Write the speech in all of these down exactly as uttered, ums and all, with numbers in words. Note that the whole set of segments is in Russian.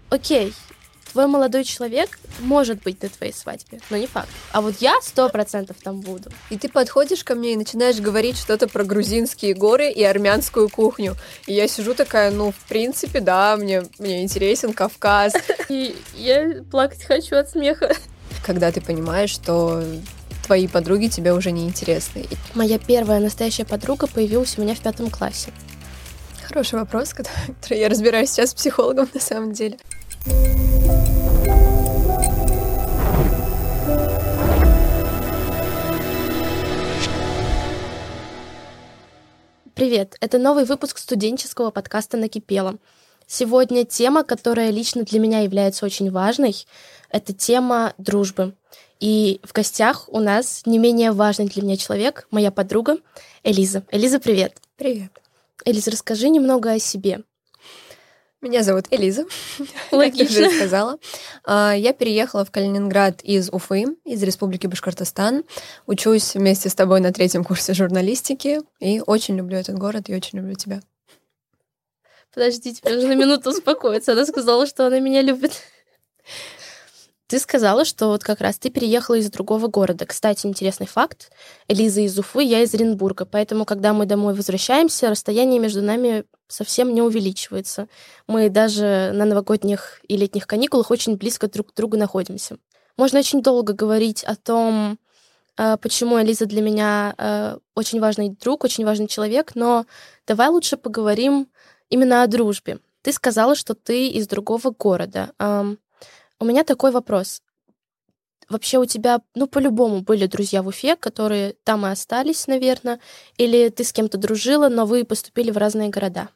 окей, твой молодой человек может быть на твоей свадьбе, но не факт. А вот я сто процентов там буду. И ты подходишь ко мне и начинаешь говорить что-то про грузинские горы и армянскую кухню. И я сижу такая, ну, в принципе, да, мне, мне интересен Кавказ. И я плакать хочу от смеха. Когда ты понимаешь, что твои подруги тебе уже не интересны. Моя первая настоящая подруга появилась у меня в пятом классе. Хороший вопрос, который я разбираюсь сейчас с психологом на самом деле. Привет, это новый выпуск студенческого подкаста «Накипело». Сегодня тема, которая лично для меня является очень важной, это тема дружбы. И в гостях у нас не менее важный для меня человек, моя подруга Элиза. Элиза, привет. Привет. Элиза, расскажи немного о себе. Меня зовут Элиза, Логично. как ты уже сказала. Я переехала в Калининград из Уфы, из Республики Башкортостан. Учусь вместе с тобой на третьем курсе журналистики. И очень люблю этот город и очень люблю тебя. Подожди, тебе нужно на минуту успокоиться. Она сказала, что она меня любит. Ты сказала, что вот как раз ты переехала из другого города. Кстати, интересный факт. Элиза из Уфы, я из Оренбурга. Поэтому, когда мы домой возвращаемся, расстояние между нами совсем не увеличивается. Мы даже на новогодних и летних каникулах очень близко друг к другу находимся. Можно очень долго говорить о том, почему Элиза для меня очень важный друг, очень важный человек, но давай лучше поговорим именно о дружбе. Ты сказала, что ты из другого города. У меня такой вопрос. Вообще у тебя, ну, по-любому были друзья в Уфе, которые там и остались, наверное, или ты с кем-то дружила, но вы поступили в разные города?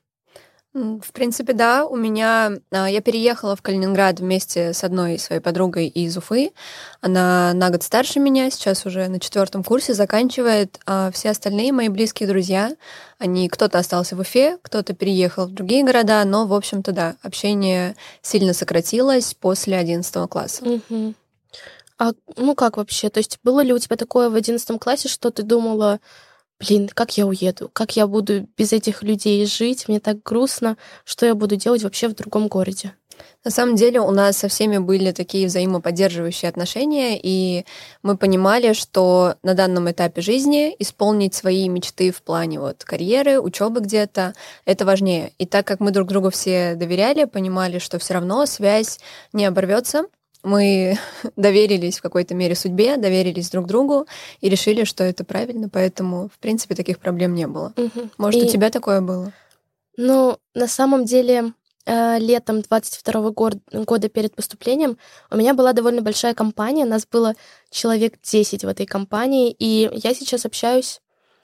В принципе, да. У меня... Я переехала в Калининград вместе с одной своей подругой из Уфы. Она на год старше меня, сейчас уже на четвертом курсе заканчивает. А все остальные мои близкие друзья, они... Кто-то остался в Уфе, кто-то переехал в другие города, но, в общем-то, да, общение сильно сократилось после одиннадцатого класса. Угу. А ну как вообще? То есть было ли у тебя такое в одиннадцатом классе, что ты думала... Блин, как я уеду? Как я буду без этих людей жить? Мне так грустно. Что я буду делать вообще в другом городе? На самом деле у нас со всеми были такие взаимоподдерживающие отношения, и мы понимали, что на данном этапе жизни исполнить свои мечты в плане вот карьеры, учебы где-то, это важнее. И так как мы друг другу все доверяли, понимали, что все равно связь не оборвется, мы доверились в какой-то мере судьбе, доверились друг другу и решили, что это правильно, поэтому, в принципе, таких проблем не было. Угу. Может, и... у тебя такое было? Ну, на самом деле, летом двадцать второго года перед поступлением у меня была довольно большая компания, нас было человек десять в этой компании, и я сейчас общаюсь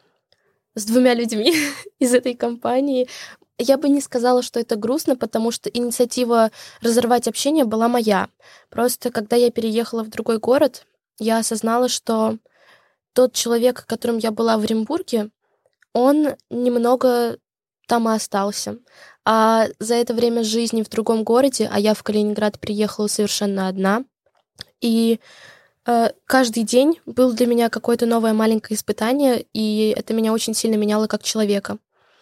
с двумя людьми из этой компании. Я бы не сказала, что это грустно, потому что инициатива разорвать общение была моя. Просто когда я переехала в другой город, я осознала, что тот человек, которым я была в Оренбурге, он немного там и остался. А за это время жизни в другом городе, а я в Калининград приехала совершенно одна, и э, каждый день был для меня какое-то новое маленькое испытание, и это меня очень сильно меняло как человека.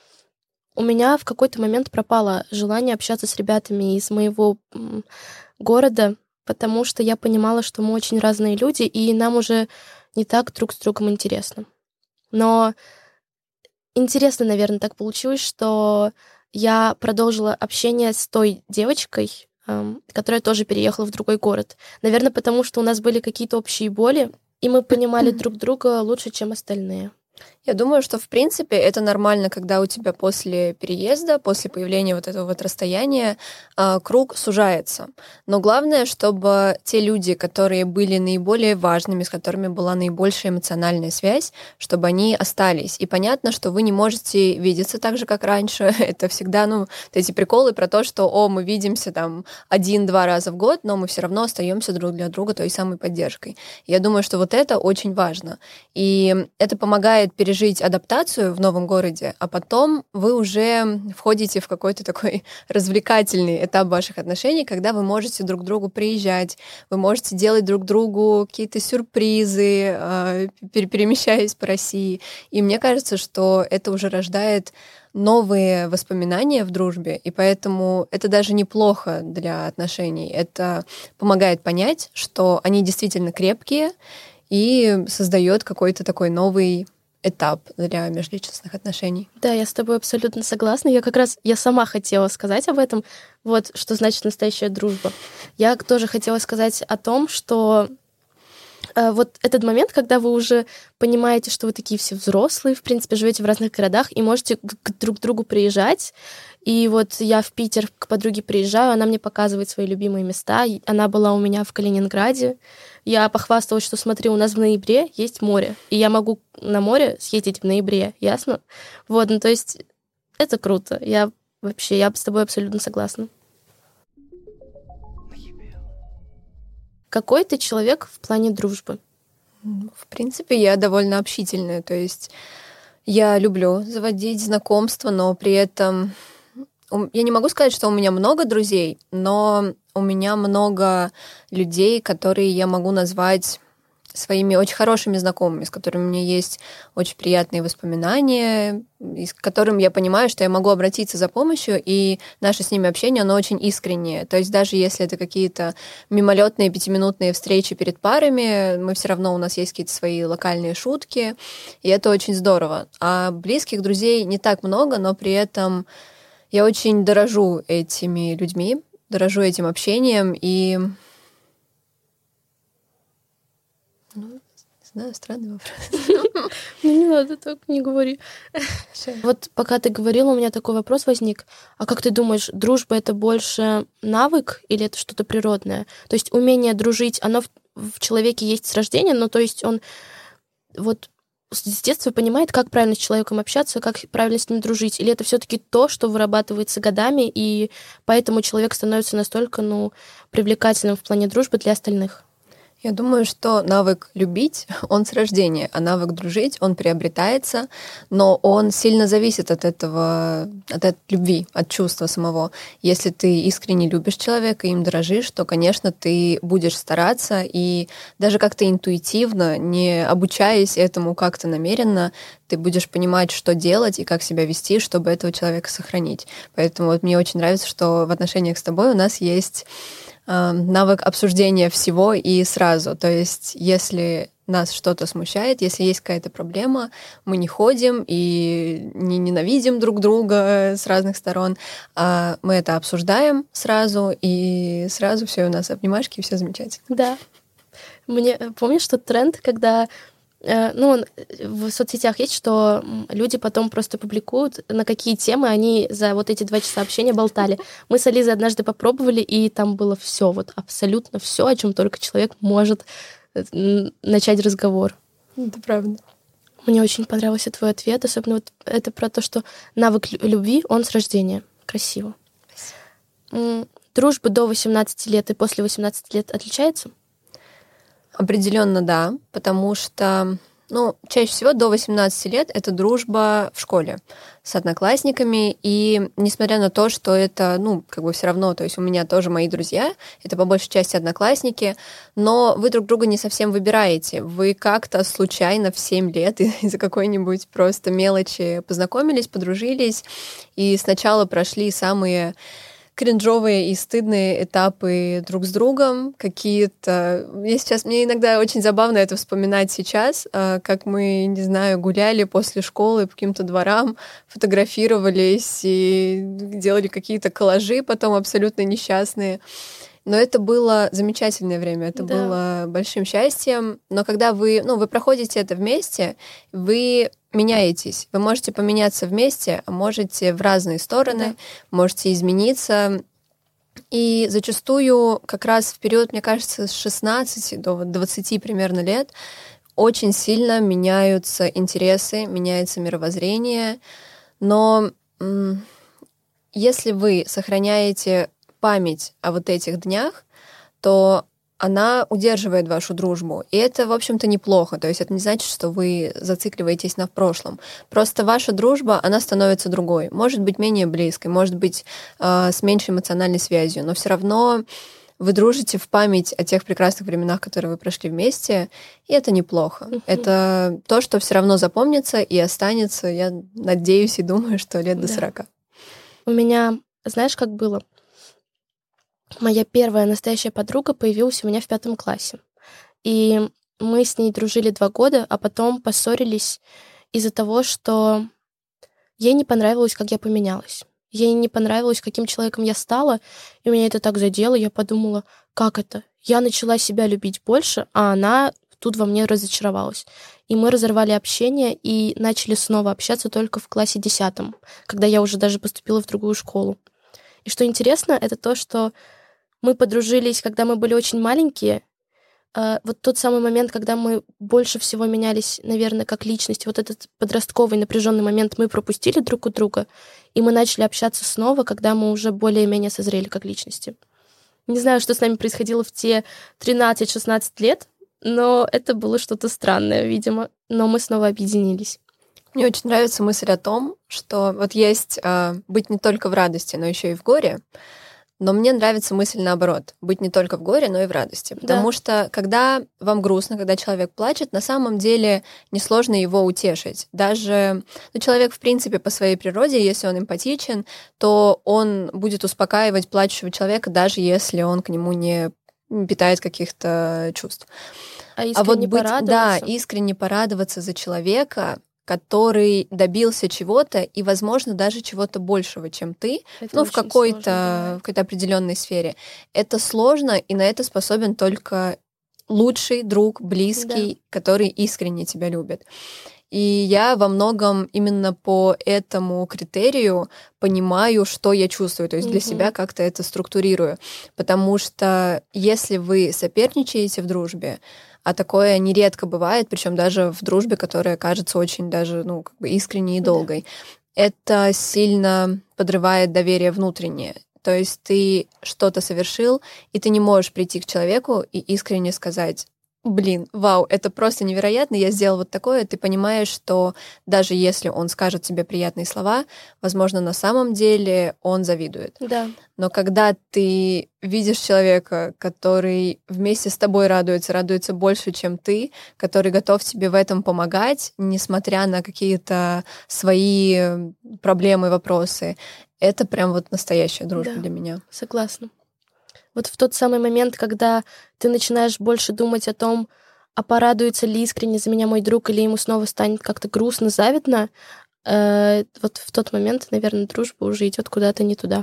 У меня в какой-то момент пропало желание общаться с ребятами из моего города, потому что я понимала, что мы очень разные люди, и нам уже не так друг с другом интересно. Но интересно, наверное, так получилось, что я продолжила общение с той девочкой, которая тоже переехала в другой город. Наверное, потому что у нас были какие-то общие боли, и мы понимали друг друга лучше, чем остальные. Я думаю, что, в принципе, это нормально, когда у тебя после переезда, после появления вот этого вот расстояния, круг сужается. Но главное, чтобы те люди, которые были наиболее важными, с которыми была наибольшая эмоциональная связь, чтобы они остались. И понятно, что вы не можете видеться так же, как раньше. Это всегда, ну, эти приколы про то, что, о, мы видимся там один-два раза в год, но мы все равно остаемся друг для друга той самой поддержкой. Я думаю, что вот это очень важно. И это помогает помогает пережить адаптацию в новом городе, а потом вы уже входите в какой-то такой развлекательный этап ваших отношений, когда вы можете друг к другу приезжать, вы можете делать друг другу какие-то сюрпризы, перемещаясь по России. И мне кажется, что это уже рождает новые воспоминания в дружбе, и поэтому это даже неплохо для отношений. Это помогает понять, что они действительно крепкие, и создает какой-то такой новый этап для межличностных отношений. Да, я с тобой абсолютно согласна. Я как раз, я сама хотела сказать об этом, вот, что значит настоящая дружба. Я тоже хотела сказать о том, что э, вот этот момент, когда вы уже понимаете, что вы такие все взрослые, в принципе, живете в разных городах и можете к друг другу приезжать. И вот я в Питер к подруге приезжаю, она мне показывает свои любимые места. Она была у меня в Калининграде. Я похвасталась, что смотри, у нас в ноябре есть море, и я могу на море съездить в ноябре, ясно? Вот, ну то есть это круто. Я вообще, я с тобой абсолютно согласна. Какой ты человек в плане дружбы? В принципе, я довольно общительная, то есть я люблю заводить знакомства, но при этом я не могу сказать, что у меня много друзей, но у меня много людей, которые я могу назвать своими очень хорошими знакомыми, с которыми у меня есть очень приятные воспоминания, и с которыми я понимаю, что я могу обратиться за помощью, и наше с ними общение, оно очень искреннее. То есть даже если это какие-то мимолетные пятиминутные встречи перед парами, мы все равно, у нас есть какие-то свои локальные шутки, и это очень здорово. А близких друзей не так много, но при этом я очень дорожу этими людьми, дорожу этим общением, и... Ну, не знаю, странный вопрос. Ну, не надо так, не говори. Вот пока ты говорила, у меня такой вопрос возник. А как ты думаешь, дружба — это больше навык или это что-то природное? То есть умение дружить, оно в человеке есть с рождения, но то есть он вот с детства понимает, как правильно с человеком общаться, как правильно с ним дружить? Или это все-таки то, что вырабатывается годами, и поэтому человек становится настолько, ну, привлекательным в плане дружбы для остальных? Я думаю, что навык любить, он с рождения, а навык дружить, он приобретается, но он сильно зависит от этого, от этой любви, от чувства самого. Если ты искренне любишь человека, им дорожишь, то, конечно, ты будешь стараться, и даже как-то интуитивно, не обучаясь этому как-то намеренно, ты будешь понимать, что делать и как себя вести, чтобы этого человека сохранить. Поэтому вот мне очень нравится, что в отношениях с тобой у нас есть навык обсуждения всего и сразу. То есть, если нас что-то смущает, если есть какая-то проблема, мы не ходим и не ненавидим друг друга с разных сторон, а мы это обсуждаем сразу, и сразу все у нас обнимашки, и все замечательно. Да. Мне помнишь тот тренд, когда ну, в соцсетях есть, что люди потом просто публикуют, на какие темы они за вот эти два часа общения болтали. Мы с Ализой однажды попробовали, и там было все, вот абсолютно все, о чем только человек может начать разговор. Это правда. Мне очень понравился твой ответ, особенно вот это про то, что навык любви, он с рождения. Красиво. Спасибо. Дружба до восемнадцати лет и после восемнадцати лет отличается? Определенно, да, потому что, ну, чаще всего до восемнадцати лет это дружба в школе с одноклассниками, и несмотря на то, что это, ну, как бы все равно, то есть у меня тоже мои друзья, это по большей части одноклассники, но вы друг друга не совсем выбираете, вы как-то случайно в семь лет из-за какой-нибудь просто мелочи познакомились, подружились, и сначала прошли самые кринжовые и стыдные этапы друг с другом, какие-то... Мне сейчас, мне иногда очень забавно это вспоминать сейчас, как мы, не знаю, гуляли после школы по каким-то дворам, фотографировались и делали какие-то коллажи потом абсолютно несчастные. Но это было замечательное время, это да. было большим счастьем. Но когда вы, ну, вы проходите это вместе, вы меняетесь. Вы можете поменяться вместе, а можете в разные стороны, да. можете измениться. И зачастую как раз в период, мне кажется, с шестнадцати до двадцати примерно лет очень сильно меняются интересы, меняется мировоззрение. Но м- если вы сохраняете память о вот этих днях, то она удерживает вашу дружбу. И это, в общем-то, неплохо. То есть это не значит, что вы зацикливаетесь на прошлом. Просто ваша дружба, она становится другой. Может быть, менее близкой, может быть, э, с меньшей эмоциональной связью, но все равно вы дружите в память о тех прекрасных временах, которые вы прошли вместе, и это неплохо. Uh-huh. Это то, что все равно запомнится и останется, я надеюсь и думаю, что лет до сорока. У меня, знаешь, как было? Моя первая настоящая подруга появилась у меня в пятом классе. И мы с ней дружили два года, а потом поссорились из-за того, что ей не понравилось, как я поменялась. Ей не понравилось, каким человеком я стала, и меня это так задело. Я подумала, как это? Я начала себя любить больше, а она тут во мне разочаровалась. И мы разорвали общение и начали снова общаться только в классе десятом, когда я уже даже поступила в другую школу. И что интересно, это то, что мы подружились, когда мы были очень маленькие. Вот тот самый момент, когда мы больше всего менялись, наверное, как личности, вот этот подростковый напряженный момент мы пропустили друг у друга, и мы начали общаться снова, когда мы уже более-менее созрели как личности. Не знаю, что с нами происходило в те тринадцать-шестнадцать лет, но это было что-то странное, видимо, но мы снова объединились. Мне очень нравится мысль о том, что вот есть э, быть не только в радости, но еще и в горе. Но мне нравится мысль наоборот, быть не только в горе, но и в радости. Потому да. что когда вам грустно, когда человек плачет, на самом деле несложно его утешить. Даже ну, человек, в принципе, по своей природе, если он эмпатичен, то он будет успокаивать плачущего человека, даже если он к нему не питает каких-то чувств. А искренне а вот быть, порадоваться? Да, искренне порадоваться за человека, который добился чего-то и, возможно, даже чего-то большего, чем ты, это ну, в какой-то, сложно, в какой-то определенной сфере. Это сложно, и на это способен только лучший друг, близкий, да. который искренне тебя любит. И я во многом именно по этому критерию понимаю, что я чувствую, то есть для mm-hmm. себя как-то это структурирую. Потому что если вы соперничаете в дружбе, а такое нередко бывает, причем даже в дружбе, которая кажется очень даже ну, как бы искренней и долгой, да. это сильно подрывает доверие внутреннее. То есть ты что-то совершил, и ты не можешь прийти к человеку и искренне сказать: блин, вау, это просто невероятно, я сделал вот такое. Ты понимаешь, что даже если он скажет тебе приятные слова, возможно, на самом деле он завидует. Да. Но когда ты видишь человека, который вместе с тобой радуется, радуется больше, чем ты, который готов тебе в этом помогать, несмотря на какие-то свои проблемы, вопросы, это прям вот настоящая дружба да, для меня. Согласна. Вот в тот самый момент, когда ты начинаешь больше думать о том, а порадуется ли искренне за меня мой друг, или ему снова станет как-то грустно, завидно, э, вот в тот момент, наверное, дружба уже идет куда-то не туда.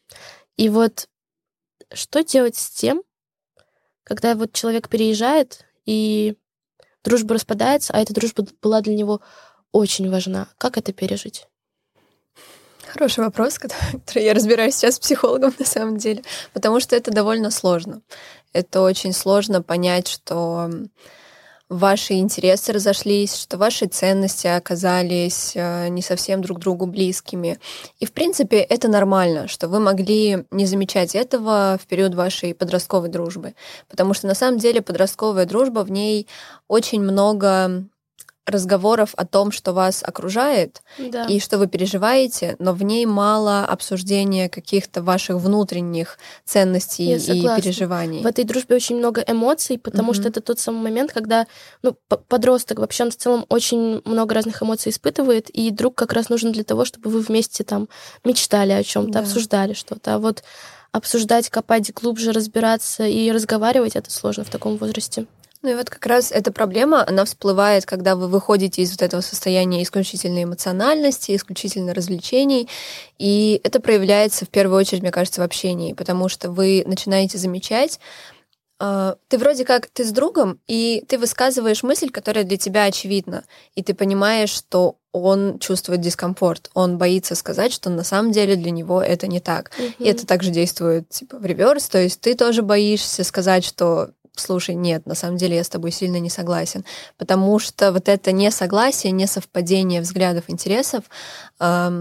И вот что делать с тем, когда вот человек переезжает, и дружба распадается, а эта дружба была для него очень важна? Как это пережить? Хороший вопрос, который я разбираюсь сейчас с психологом на самом деле, потому что это довольно сложно. Это очень сложно понять, что ваши интересы разошлись, что ваши ценности оказались не совсем друг другу близкими. И, в принципе, это нормально, что вы могли не замечать этого в период вашей подростковой дружбы, потому что, на самом деле, подростковая дружба, в ней очень много разговоров о том, что вас окружает да. и что вы переживаете, но в ней мало обсуждения каких-то ваших внутренних ценностей и переживаний. В этой дружбе очень много эмоций, потому mm-hmm. что это тот самый момент, когда ну, подросток вообще он в целом очень много разных эмоций испытывает, и друг как раз нужен для того, чтобы вы вместе там мечтали о чем-то, да. обсуждали что-то. А вот обсуждать, копать глубже, разбираться и разговаривать — это сложно в таком возрасте. Ну и вот как раз эта проблема, она всплывает, когда вы выходите из вот этого состояния исключительной эмоциональности, исключительно развлечений, и это проявляется в первую очередь, мне кажется, в общении, потому что вы начинаете замечать, э, ты вроде как, ты с другом, и ты высказываешь мысль, которая для тебя очевидна, и ты понимаешь, что он чувствует дискомфорт, он боится сказать, что на самом деле для него это не так. Mm-hmm. И это также действует типа в реверс, то есть ты тоже боишься сказать, что слушай, нет, на самом деле я с тобой сильно не согласен, потому что вот это несогласие, несовпадение взглядов, интересов, эм,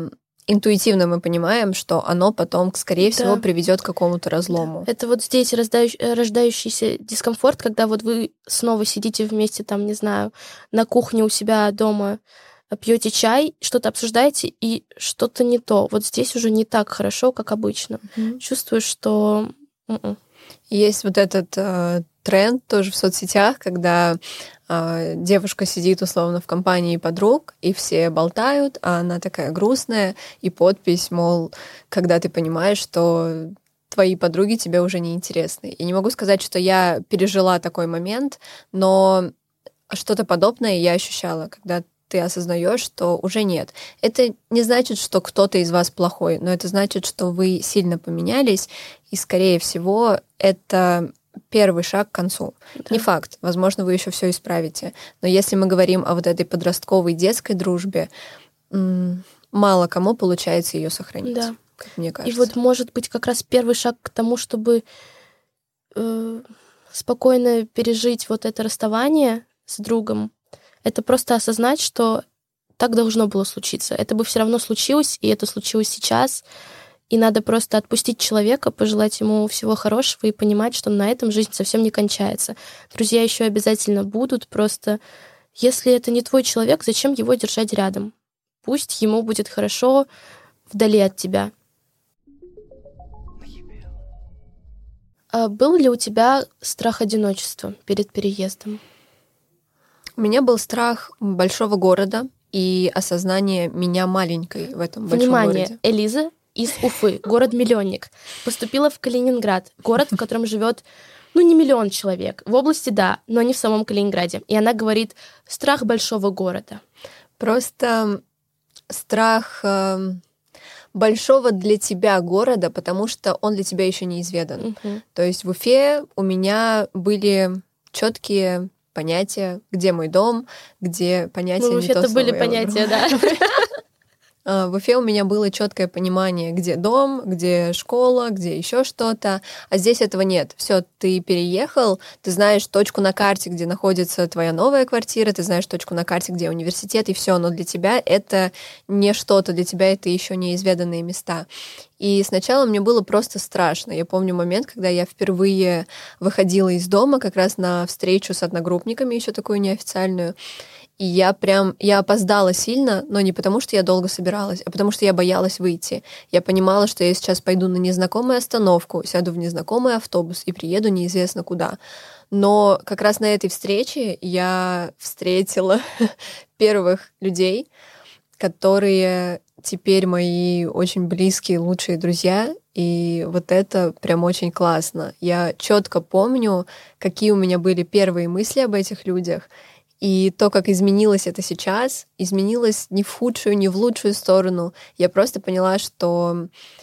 интуитивно мы понимаем, что оно потом, скорее Да. всего, приведет к какому-то разлому. Это вот здесь рождающ- рождающийся дискомфорт, когда вот вы снова сидите вместе, там, не знаю, на кухне у себя дома, пьете чай, что-то обсуждаете, и что-то не то. Вот здесь уже не так хорошо, как обычно. Мгм. Чувствую, что... м-м. Есть вот этот э, тренд тоже в соцсетях, когда э, девушка сидит условно в компании подруг, и все болтают, а она такая грустная, и подпись, мол, когда ты понимаешь, что твои подруги тебе уже не интересны. И не могу сказать, что я пережила такой момент, но что-то подобное я ощущала, когда ты осознаешь, что уже нет. Это не значит, что кто-то из вас плохой, но это значит, что вы сильно поменялись, и, скорее всего, это первый шаг к концу. Да. Не факт, возможно, вы еще все исправите. Но если мы говорим о вот этой подростковой детской дружбе, м, мало кому получается ее сохранить, Да. как мне И кажется. вот, может быть, как раз первый шаг к тому, чтобы э, спокойно пережить вот это расставание с другом, это просто осознать, что так должно было случиться. Это бы все равно случилось, и это случилось сейчас. И надо просто отпустить человека, пожелать ему всего хорошего и понимать, что на этом жизнь совсем не кончается. Друзья еще обязательно будут, просто если это не твой человек, зачем его держать рядом? Пусть ему будет хорошо вдали от тебя. А был ли у тебя страх одиночества перед переездом? У меня был страх большого города и осознание меня маленькой в этом большом Внимание, городе. Элиза из Уфы, город-миллионник, поступила в Калининград, город, в котором живет, ну, не миллион человек. В области, да, но не в самом Калининграде. И она говорит, страх большого города. Просто страх э, большого для тебя города, потому что он для тебя еще неизведан. Мгм. То есть в Уфе у меня были четкие понятия, где мой дом, где понятия Ну, не то вообще-то были слово я понятия, выбрала. да. А, В Уфе у меня было четкое понимание, где дом, где школа, где еще что-то, а здесь этого нет. Все, ты переехал, ты знаешь точку на карте, где находится твоя новая квартира, ты знаешь точку на карте, где университет, и все, но для тебя это не что-то, для тебя это еще неизведанные места. И сначала мне было просто страшно. Я помню момент, когда я впервые выходила из дома как раз на встречу с одногруппниками, еще такую неофициальную. И я прям, я опоздала сильно, но не потому, что я долго собиралась, а потому что я боялась выйти. Я понимала, что я сейчас пойду на незнакомую остановку, сяду в незнакомый автобус и приеду неизвестно куда. Но как раз на этой встрече я встретила первых людей, которые теперь мои очень близкие, лучшие друзья, и вот это прям очень классно. Я четко помню, какие у меня были первые мысли об этих людях, и то, как изменилось это сейчас, изменилось не в худшую, не в лучшую сторону. Я просто поняла, что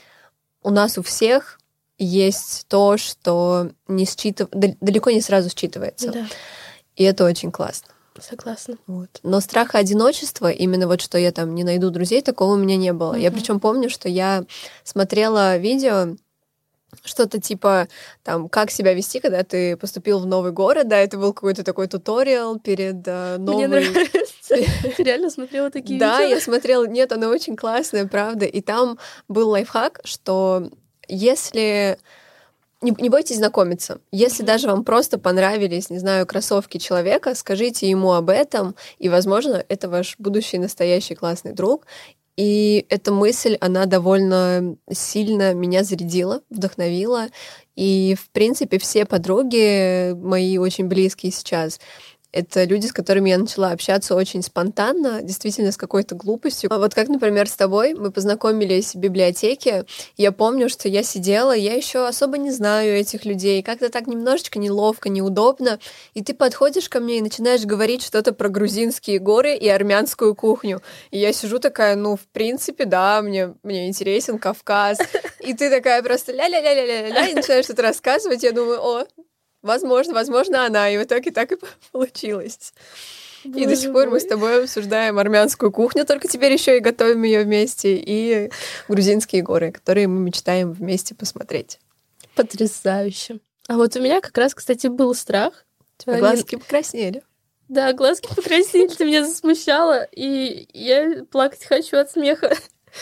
у нас у всех есть то, что не считыв... далеко не сразу считывается. Да, И это очень классно. согласна. Вот. Но страха одиночества, именно вот что я там не найду друзей, такого у меня не было. Мгм. Я причем помню, что я смотрела видео, что-то типа там, как себя вести, когда ты поступил в новый город, да, это был какой-то такой туториал перед э, Мне новой... нравится. Ты реально смотрела такие Да, видео? я смотрела, нет, оно очень классное, правда. И там был лайфхак, что если... Не, не бойтесь знакомиться. Если Мгм. даже вам просто понравились, не знаю, кроссовки человека, скажите ему об этом, и, возможно, это ваш будущий настоящий классный друг. И эта мысль, она довольно сильно меня зарядила, вдохновила. И, в принципе, все подруги мои очень близкие сейчас, это люди, с которыми я начала общаться очень спонтанно, действительно с какой-то глупостью. А вот как, например, с тобой мы познакомились в библиотеке. Я помню, что я сидела, я еще особо не знаю этих людей, как-то так немножечко неловко, неудобно. И ты подходишь ко мне и начинаешь говорить что-то про грузинские горы и армянскую кухню. И я сижу такая, ну, в принципе, да, мне, мне интересен Кавказ. И ты такая просто ля-ля-ля-ля-ля-ля, и начинаешь что-то рассказывать. Я думаю, о, возможно, возможно, она. И в итоге так и получилось. И до Боже сих пор мы мой. с тобой обсуждаем армянскую кухню, только теперь еще и готовим ее вместе, и грузинские горы, которые мы мечтаем вместе посмотреть. Потрясающе. А вот у меня как раз, кстати, был страх. А Э, глазки покраснели. Да, глазки покраснели, ты меня засмущала, и я плакать хочу от смеха.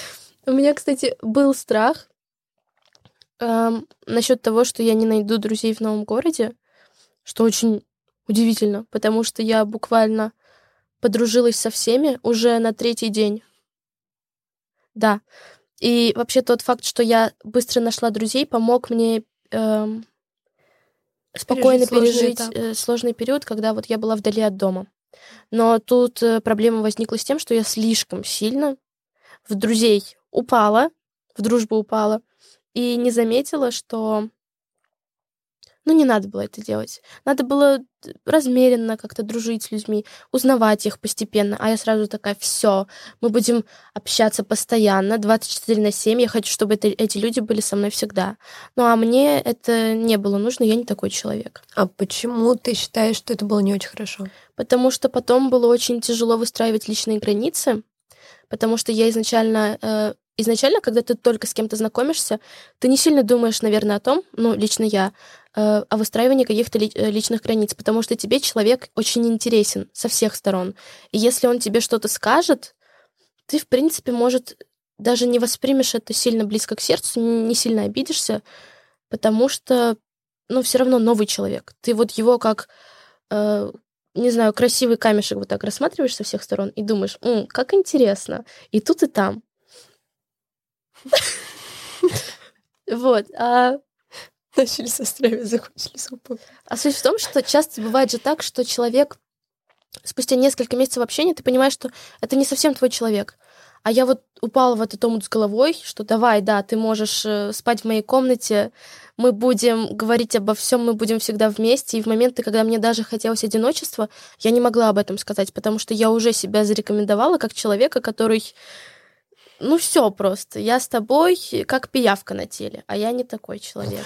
У меня, кстати, был страх эм, насчет того, что я не найду друзей в новом городе, что очень удивительно, потому что я буквально подружилась со всеми уже на третий день. Да. И вообще тот факт, что я быстро нашла друзей, помог мне эм, спокойно Пережить сложный пережить этап. э, сложный период, когда вот я была вдали от дома. Но тут э, проблема возникла с тем, что я слишком сильно в друзей упала, в дружбу упала, и не заметила, что, ну, не надо было это делать. Надо было д- размеренно как-то дружить с людьми, узнавать их постепенно. А я сразу такая, все, мы будем общаться постоянно, двадцать четыре на семь. Я хочу, чтобы это- эти люди были со мной всегда. Ну, а мне это не было нужно, я не такой человек. А почему ты считаешь, что это было не очень хорошо? Потому что потом было очень тяжело выстраивать личные границы, потому что я изначально, э, изначально, когда ты только с кем-то знакомишься, ты не сильно думаешь, наверное, о том, ну, лично я, э, о выстраивании каких-то ли- э, личных границ, потому что тебе человек очень интересен со всех сторон. И если он тебе что-то скажет, ты, в принципе, может, даже не воспримешь это сильно близко к сердцу, н- не сильно обидишься, потому что, ну, все равно новый человек. Ты вот его как э, не знаю, красивый камешек вот так рассматриваешь со всех сторон и думаешь, «М, как интересно, и тут, и там». Вот. А, Начали со строя, закончили с упом. а суть в том, что часто бывает же так, что человек спустя несколько месяцев общения, ты понимаешь, что это не совсем твой человек. А я вот упала в этот омут с головой, что давай, да, ты можешь э, спать в моей комнате, мы будем говорить обо всем, мы будем всегда вместе. И в моменты, когда мне даже хотелось одиночества, я не могла об этом сказать, потому что я уже себя зарекомендовала как человека, который, ну все просто, я с тобой как пиявка на теле, а я не такой человек.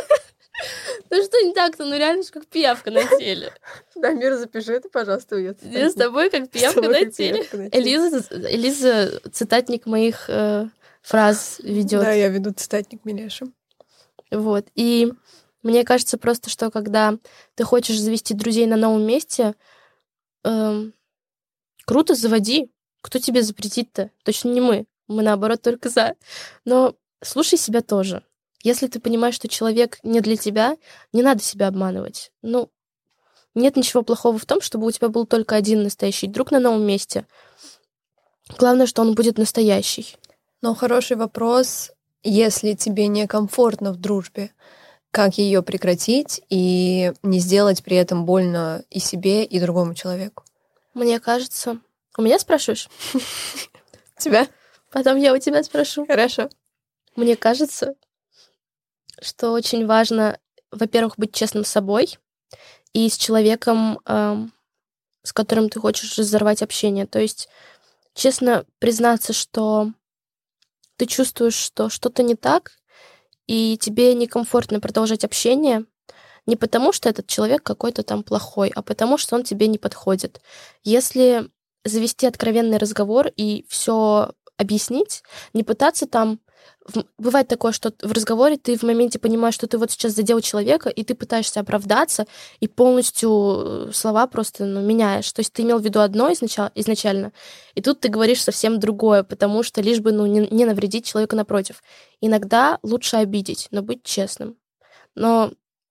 Ну что не так-то, ну реально же как пиявка на теле. Да, Мира, запиши это, пожалуйста, уйдет. Я с тобой как пиявка тобой на как теле. пиявка на теле. Элиза, Элиза цитатник моих э, фраз ведет. Да, я веду цитатник Милеши. Вот. И мне кажется просто, что когда ты хочешь завести друзей на новом месте, эм, круто, заводи. Кто тебе запретит-то? Точно не мы. Мы, наоборот, только за. Но слушай себя тоже. Если ты понимаешь, что человек не для тебя, не надо себя обманывать. Ну, нет ничего плохого в том, чтобы у тебя был только один настоящий друг на новом месте. Главное, что он будет настоящий. Но хороший вопрос, если тебе некомфортно в дружбе, как ее прекратить и не сделать при этом больно и себе, и другому человеку? Мне кажется... У меня спрашиваешь? Тебя? Потом я у тебя спрошу. Хорошо. Мне кажется, что очень важно, во-первых, быть честным с собой и с человеком, эм, с которым ты хочешь разорвать общение. То есть честно признаться, что ты чувствуешь, что что-то не так, и тебе некомфортно продолжать общение не потому, что этот человек какой-то там плохой, а потому, что он тебе не подходит. Если завести откровенный разговор и все объяснить, не пытаться там... в- Бывает такое, что в разговоре ты в моменте понимаешь, что ты вот сейчас задел человека, и ты пытаешься оправдаться, и полностью э, слова просто ну, меняешь. То есть ты имел в виду одно изнача- изначально, и тут ты говоришь совсем другое, потому что лишь бы ну, не, не навредить человеку напротив. Иногда лучше обидеть, но быть честным. Но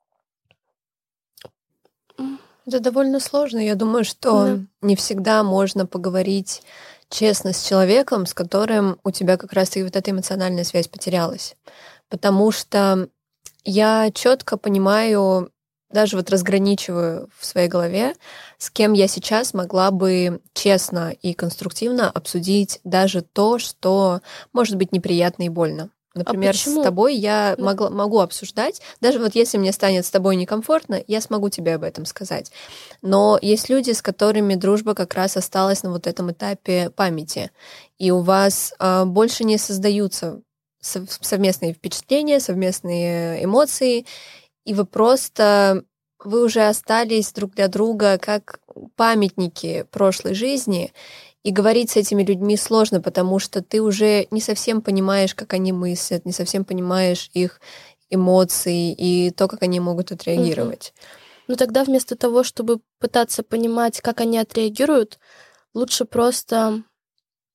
м, Это довольно сложно. Я думаю, что да. не всегда можно поговорить честно с человеком, с которым у тебя как раз-таки вот эта эмоциональная связь потерялась. Потому что я четко понимаю, даже вот разграничиваю в своей голове, с кем я сейчас могла бы честно и конструктивно обсудить даже то, что может быть неприятно и больно. Например, с почему? тобой я Да. могла, могу обсуждать, даже вот если мне станет с тобой некомфортно, я смогу тебе об этом сказать. Но есть люди, с которыми дружба как раз осталась на вот этом этапе памяти, и у вас э, больше не создаются сов- совместные впечатления, совместные эмоции, и вы просто, вы уже остались друг для друга как памятники прошлой жизни, и говорить с этими людьми сложно, потому что ты уже не совсем понимаешь, как они мыслят, не совсем понимаешь их эмоции и то, как они могут Мгм. отреагировать. Ну тогда вместо того, чтобы пытаться понимать, как они отреагируют, лучше просто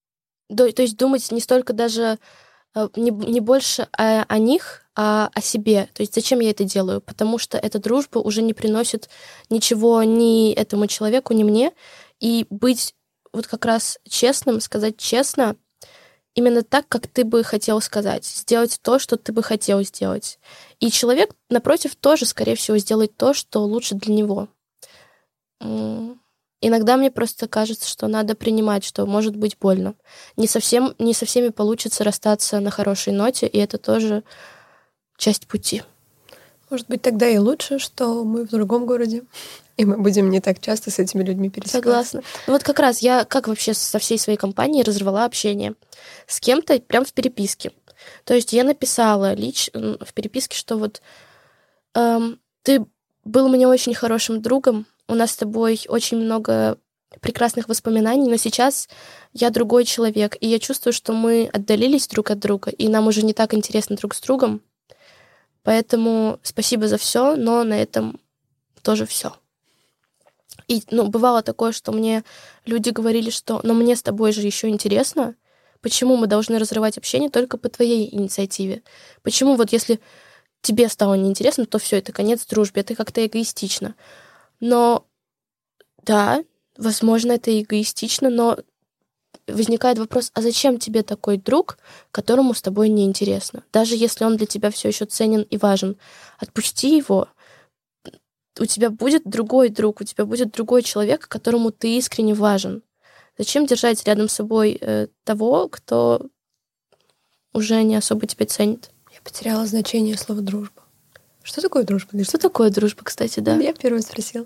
То, то есть думать не столько даже, э, не, не больше о, о них, а о себе. То есть зачем я это делаю? Потому что эта дружба уже не приносит ничего ни этому человеку, ни мне. И быть вот как раз честным, сказать честно, именно так, как ты бы хотел сказать. Сделать то, что ты бы хотел сделать. И человек, напротив, тоже, скорее всего, сделает то, что лучше для него. М. Иногда мне просто кажется, что надо принимать, что может быть больно. Не совсем, не со всеми получится расстаться на хорошей ноте, и это тоже часть пути. Может быть, тогда и лучше, что мы в другом городе, и мы будем не так часто с этими людьми пересекаться. Согласна. Ну вот как раз я как вообще со всей своей компанией разорвала общение. С кем-то прям в переписке. То есть я написала лич... в переписке, что вот эм, ты был мне очень хорошим другом, у нас с тобой очень много прекрасных воспоминаний, но сейчас я другой человек, и я чувствую, что мы отдалились друг от друга, и нам уже не так интересно друг с другом. Поэтому спасибо за все, но на этом тоже все. И, ну, бывало такое, что мне люди говорили, что «но мне с тобой же еще интересно, почему мы должны разрывать общение только по твоей инициативе? Почему вот если тебе стало неинтересно, то все, это конец дружбе, это как-то эгоистично». Но да, возможно, это эгоистично, но возникает вопрос, а зачем тебе такой друг, которому с тобой неинтересно? Даже если он для тебя все еще ценен и важен, отпусти его. У тебя будет другой друг, у тебя будет другой человек, которому ты искренне важен. Зачем держать рядом с собой э, того, кто уже не особо тебя ценит? Я потеряла значение слова «дружба». Что такое дружба? Что такое дружба, кстати, да? Я первая спросила.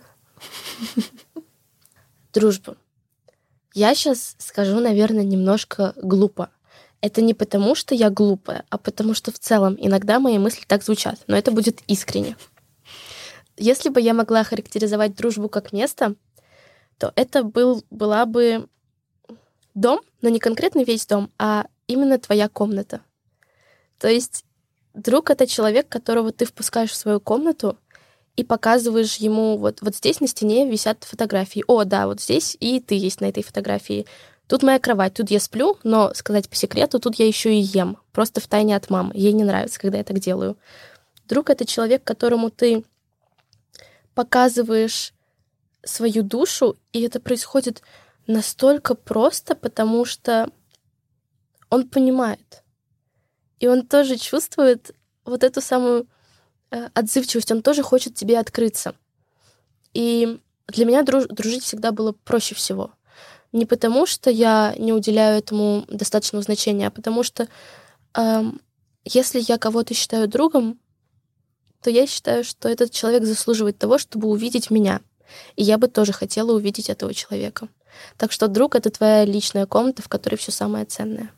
Дружба. Я сейчас скажу, наверное, немножко глупо. Это не потому, что я глупая, а потому что в целом иногда мои мысли так звучат, но это будет искренне. Если бы я могла характеризовать дружбу как место, то это был, была бы дом, но не конкретно весь дом, а именно твоя комната. То есть друг — это человек, которого ты впускаешь в свою комнату и показываешь ему, вот, вот здесь на стене висят фотографии. О, да, вот здесь и ты есть на этой фотографии. Тут моя кровать, тут я сплю, но, сказать по секрету, тут я еще и ем. Просто втайне от мамы. Ей не нравится, когда я так делаю. Друг — это человек, которому ты показываешь свою душу, и это происходит настолько просто, потому что он понимает. И он тоже чувствует вот эту самую э, отзывчивость, он тоже хочет тебе открыться. И для меня друж- дружить всегда было проще всего. Не потому, что я не уделяю этому достаточного значения, а потому что эм, если я кого-то считаю другом, то я считаю, что этот человек заслуживает того, чтобы увидеть меня. И я бы тоже хотела увидеть этого человека. Так что друг — это твоя личная комната, в которой все самое ценное.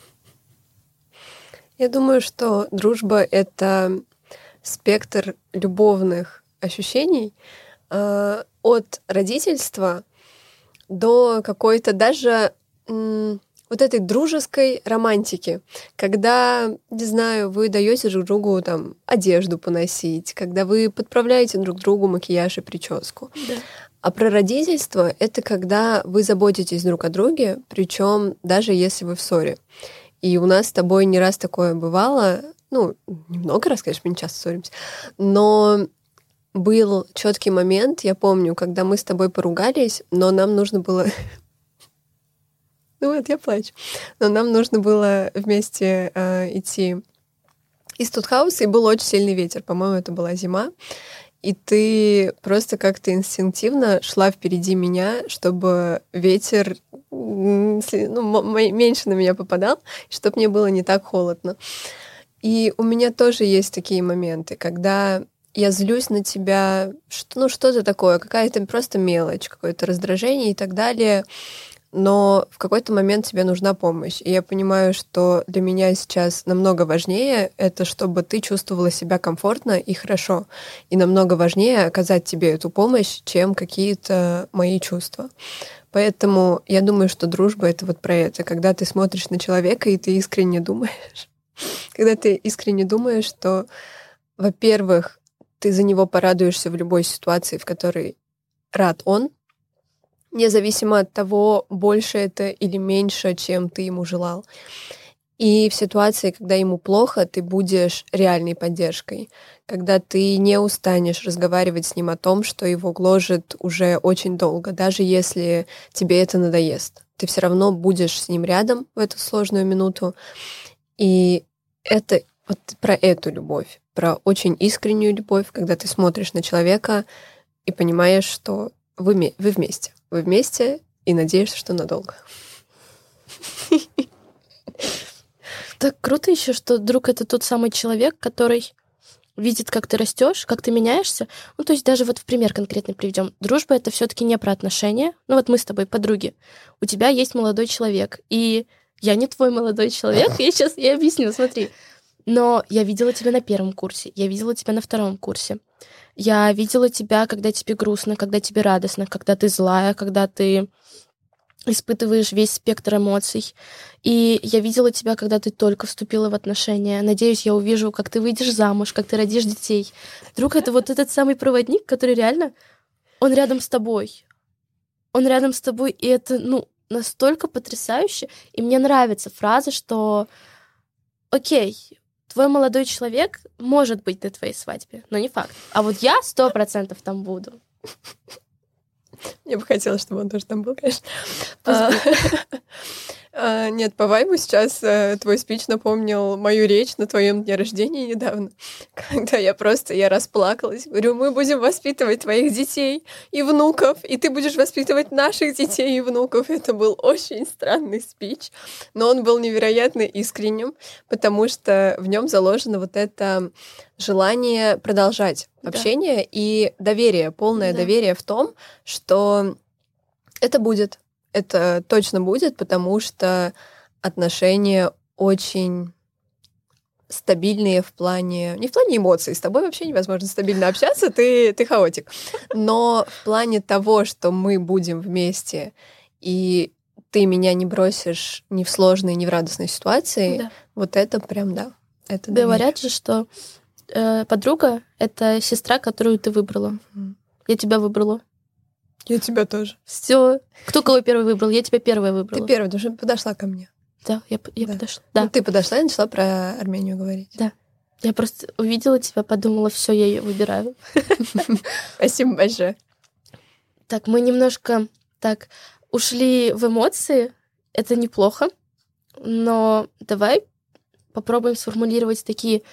Я думаю, что дружба — это спектр любовных ощущений э, от родительства до какой-то даже м, вот этой дружеской романтики, когда, не знаю, вы даете друг другу там одежду поносить, когда вы подправляете друг другу макияж и прическу. Да. А про родительство — это когда вы заботитесь друг о друге, причем даже если вы в ссоре. И у нас с тобой не раз такое бывало, ну, немного раз, конечно, мы не часто ссоримся, но был четкий момент, я помню, когда мы с тобой поругались, но нам нужно было... Ну вот, я плачу. Но нам нужно было вместе э, идти из Студхауса, и был очень сильный ветер. По-моему, это была зима. И ты просто как-то инстинктивно шла впереди меня, чтобы ветер ну, меньше на меня попадал, чтобы мне было не так холодно. И у меня тоже есть такие моменты, когда я злюсь на тебя, что, ну что-то такое, какая-то просто мелочь, какое-то раздражение и так далее, но в какой-то момент тебе нужна помощь. И я понимаю, что для меня сейчас намного важнее это, чтобы ты чувствовала себя комфортно и хорошо. И намного важнее оказать тебе эту помощь, чем какие-то мои чувства. Поэтому я думаю, что дружба — это вот про это. Когда ты смотришь на человека, и ты искренне думаешь, когда ты искренне думаешь, что, во-первых, ты за него порадуешься в любой ситуации, в которой рад он, независимо от того, больше это или меньше, чем ты ему желал. И в ситуации, когда ему плохо, ты будешь реальной поддержкой, когда ты не устанешь разговаривать с ним о том, что его гложет уже очень долго, даже если тебе это надоест. Ты все равно будешь с ним рядом в эту сложную минуту. И это вот про эту любовь, про очень искреннюю любовь, когда ты смотришь на человека и понимаешь, что вы, вы вместе. Вы вместе и надеешься, что надолго. Так круто еще, что друг — это тот самый человек, который видит, как ты растешь, как ты меняешься. Ну, то есть даже вот в пример конкретный приведем. Дружба — это все-таки не про отношения. Ну, вот мы с тобой подруги. У тебя есть молодой человек, и я не твой молодой человек. Я сейчас я объясню, смотри. Но я видела тебя на первом курсе, я видела тебя на втором курсе. Я видела тебя, когда тебе грустно, когда тебе радостно, когда ты злая, когда ты испытываешь весь спектр эмоций. И я видела тебя, когда ты только вступила в отношения. Надеюсь, я увижу, как ты выйдешь замуж, как ты родишь детей. Вдруг это вот этот самый проводник, который реально, он рядом с тобой. Он рядом с тобой, и это, ну, настолько потрясающе. И мне нравится фраза, что окей, твой молодой человек может быть на твоей свадьбе, но не факт. А вот я сто процентов там буду. Я бы хотела, чтобы он тоже там был, конечно. А, а, нет, по вайбу сейчас а, твой спич напомнил мою речь на твоем дне рождения недавно, когда я просто, я расплакалась. Говорю, мы будем воспитывать твоих детей и внуков, и ты будешь воспитывать наших детей и внуков. Это был очень странный спич, но он был невероятно искренним, потому что в нем заложено вот это желание продолжать общение, да, и доверие, полное, да, доверие в том, что это будет, это точно будет, потому что отношения очень стабильные в плане... Не в плане эмоций, с тобой вообще невозможно стабильно общаться, ты, ты хаотик. Но в плане того, что мы будем вместе, и ты меня не бросишь ни в сложной, ни в радостной ситуации, да, вот это прям, да. Это говорят же, что э, подруга — это сестра, которую ты выбрала. Mm. Я тебя выбрала. Я тебя тоже. Все. Кто кого первый выбрал? Я тебя первая выбрала. Ты первая, ты уже подошла ко мне. Да, я, я да. подошла. Да. Ну, ты подошла и начала про Армению говорить. Да. Я просто увидела тебя, подумала, все, я ее выбираю. Спасибо большое. Так, мы немножко так ушли в эмоции. Это неплохо. Но давай попробуем сформулировать такие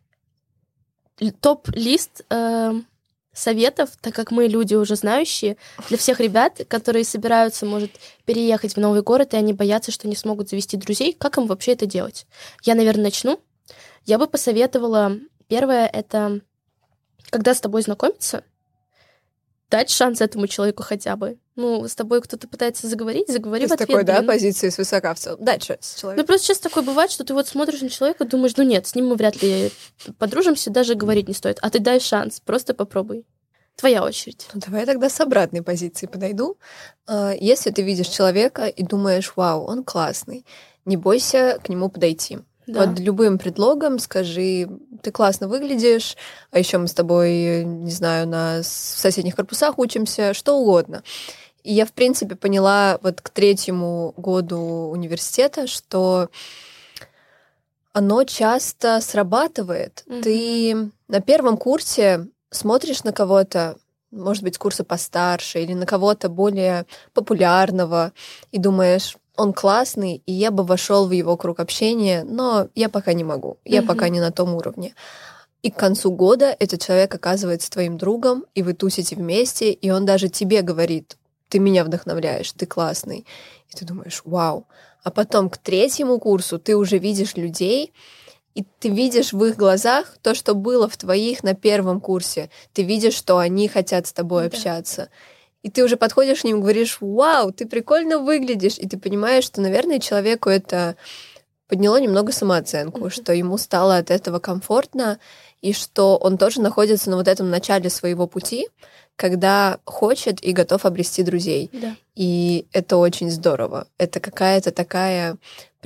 топ-лист э, советов, так как мы люди уже знающие, для всех ребят, которые собираются, может, переехать в новый город, и они боятся, что не смогут завести друзей. Как им вообще это делать? Я, наверное, начну. Я бы посоветовала, первое, это когда с тобой знакомиться, дать шанс этому человеку хотя бы. Ну, с тобой кто-то пытается заговорить, заговори в ответ. С такой, да, блин. позиции свысока в целом. Дать шанс человеку. Ну, просто сейчас такое бывает, что ты вот смотришь на человека, думаешь, ну нет, с ним мы вряд ли подружимся, даже говорить не стоит. А ты дай шанс, просто попробуй. Твоя очередь. Ну, давай я тогда с обратной позиции подойду. Если ты видишь человека и думаешь, вау, он классный, не бойся к нему подойти. Да. Под любым предлогом скажи, ты классно выглядишь, а еще мы с тобой, не знаю, на в соседних корпусах учимся, что угодно. И я, в принципе, поняла вот к третьему году университета, что оно часто срабатывает. Mm-hmm. Ты на первом курсе смотришь на кого-то, может быть, с курса постарше, или на кого-то более популярного, и думаешь, он классный, и я бы вошел в его круг общения, но я пока не могу, я mm-hmm. пока не на том уровне. И к концу года этот человек оказывается твоим другом, и вы тусите вместе, и он даже тебе говорит, ты меня вдохновляешь, ты классный. И ты думаешь, вау. А потом к третьему курсу ты уже видишь людей, и ты видишь в их глазах то, что было в твоих на первом курсе. Ты видишь, что они хотят с тобой да. общаться. И ты уже подходишь к ним и говоришь, вау, ты прикольно выглядишь. И ты понимаешь, что, наверное, человеку это подняло немного самооценку, mm-hmm. что ему стало от этого комфортно, и что он тоже находится на вот этом начале своего пути, когда хочет и готов обрести друзей. Да. И это очень здорово. Это какая-то такая